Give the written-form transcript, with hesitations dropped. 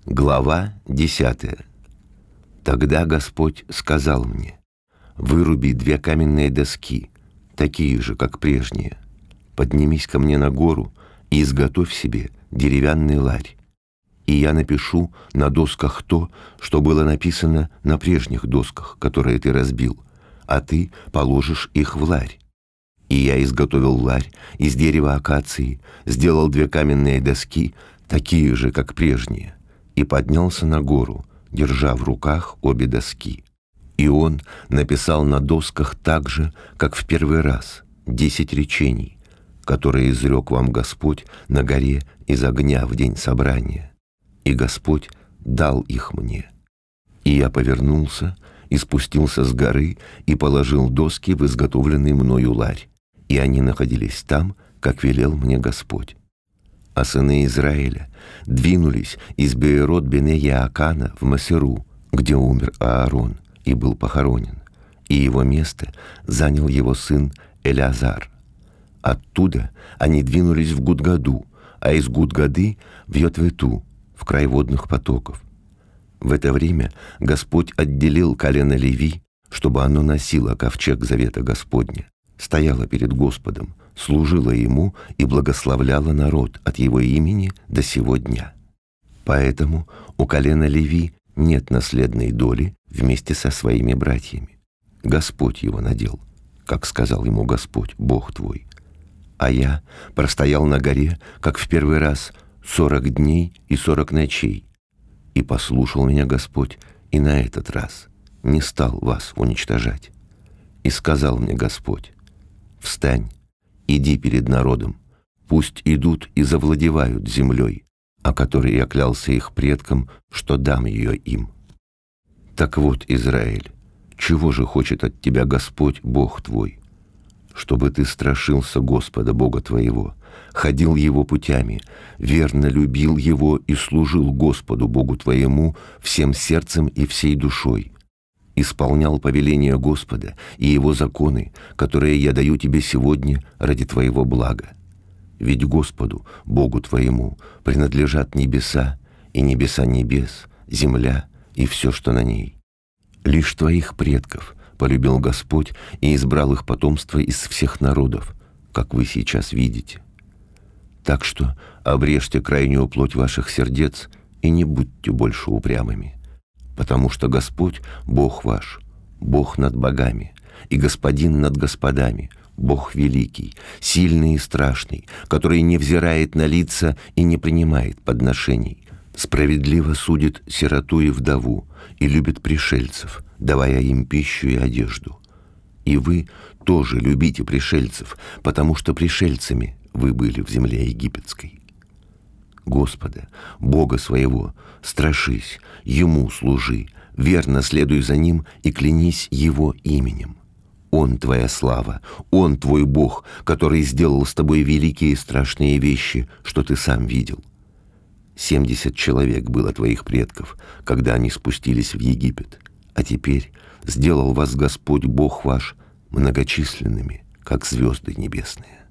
Глава 10. Тогда Господь сказал мне: «Выруби 2 каменные доски, такие же, как прежние. Поднимись ко мне на гору и изготовь себе деревянный ларь. И я напишу на досках то, что было написано на прежних досках, которые ты разбил, а ты положишь их в ларь». И я изготовил ларь из дерева акации, сделал 2 каменные доски, такие же, как прежние, и поднялся на гору, держа в руках обе доски. И он написал на досках так же, как в первый раз, 10 речений, которые изрек вам Господь на горе из огня в день собрания. И Господь дал их мне. И я повернулся и спустился с горы и положил доски в изготовленный мною ларь, и они находились там, как велел мне Господь. А сыны Израиля двинулись из Беэрот-бене-Яакана в Масеру, где умер Аарон и был похоронен, и его место занял его сын Элеазар. Оттуда они двинулись в Гудгаду, а из Гудгады в Йответу, в край водных потоков. В это время Господь отделил колено Леви, чтобы оно носило ковчег завета Господня, стояло перед Господом, служила ему и благословляла народ от его имени до сего дня. Поэтому у колена Леви нет наследной доли вместе со своими братьями. Господь его надел, как сказал ему Господь, Бог твой. А я простоял на горе, как в первый раз, 40 дней и 40 ночей. И послушал меня Господь и на этот раз не стал вас уничтожать. И сказал мне Господь: «Встань, иди перед народом, пусть идут и завладевают землей, о которой я клялся их предкам, что дам ее им». Так вот, Израиль, чего же хочет от тебя Господь, Бог твой? Чтобы ты страшился Господа, Бога твоего, ходил Его путями, верно любил Его и служил Господу, Богу твоему, всем сердцем и всей душой, исполнял повеления Господа и Его законы, которые я даю тебе сегодня ради твоего блага. Ведь Господу, Богу твоему, принадлежат небеса и небеса небес, земля и все, что на ней. Лишь твоих предков полюбил Господь и избрал их потомство из всех народов, как вы сейчас видите. Так что обрежьте крайнюю плоть ваших сердец и не будьте больше упрямыми, потому что Господь, Бог ваш, Бог над богами, и Господин над господами, Бог великий, сильный и страшный, который не взирает на лица и не принимает подношений, справедливо судит сироту и вдову и любит пришельцев, давая им пищу и одежду. И вы тоже любите пришельцев, потому что пришельцами вы были в земле египетской. Господа, Бога своего, страшись, Ему служи, верно следуй за Ним и клянись Его именем. Он твоя слава, Он твой Бог, который сделал с тобой великие и страшные вещи, что ты сам видел. 70 человек было твоих предков, когда они спустились в Египет, а теперь сделал вас Господь Бог ваш многочисленными, как звезды небесные.